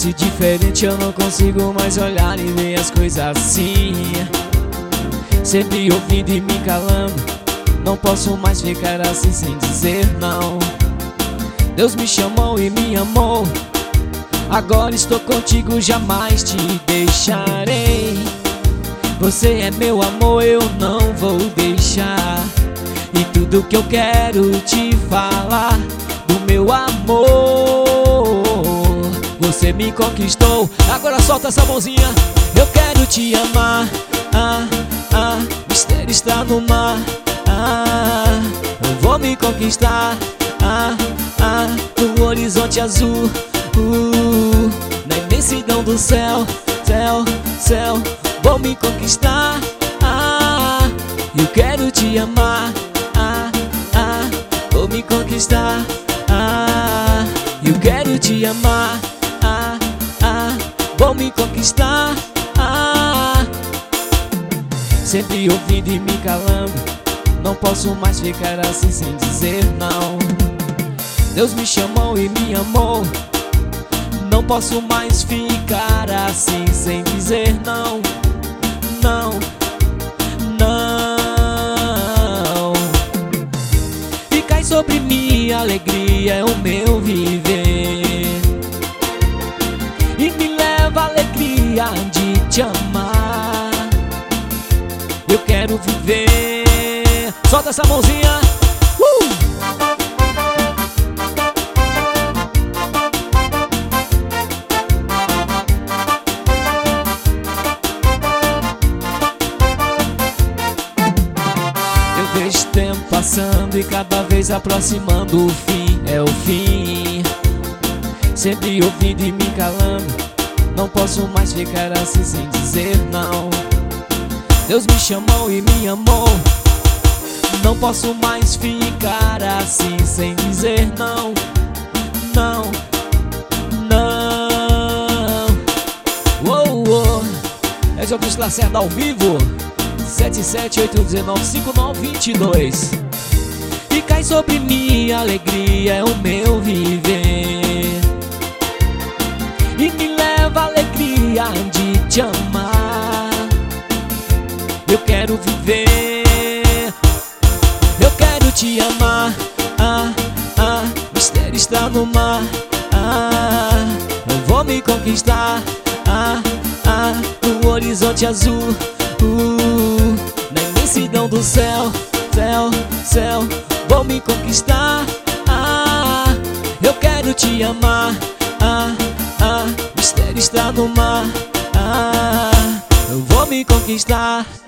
fosse diferente eu não consigo mais olhar e ver as coisas assim. Sempre ouvindo e me calando, não posso mais ficar assim sem dizer não. Deus me chamou e me amou, agora estou contigo, jamais te deixarei. Você é meu amor, eu não vou deixar. E tudo que eu quero te falar do meu amor, você me conquistou, agora solta essa mãozinha. Eu quero te amar, mistério está no mar, eu vou me conquistar, no horizonte azul, na imensidão do céu, céu, céu, vou me conquistar, eu quero te amar, vou me conquistar, eu quero te amar, vou me conquistar. Sempre ouvindo e me calando, não posso mais ficar assim sem dizer não. Deus me chamou e me amou, não posso mais ficar assim sem dizer não. Não, não. E cai sobre mim a alegria, é o meu viver, e me leva a alegria de te amar. Eu quero viver. Solta essa mãozinha. Eu vejo tempo passando e cada vez aproximando o fim. É o fim. Sempre ouvindo e me calando, não posso mais ficar assim sem dizer não. Deus me chamou e me amou, não posso mais ficar assim sem dizer não. Não, não. Oh, oh. É Jovens Lacerda ao vivo, 778195922. E cai sobre mim a alegria, é o meu viver, e me leva a alegria de te amar. Eu quero viver, eu quero te amar, mistério está no mar, eu vou me conquistar, no horizonte azul, na imensidão do céu, céu, céu, vou me conquistar, eu quero te amar, mistério está no mar, eu vou me conquistar.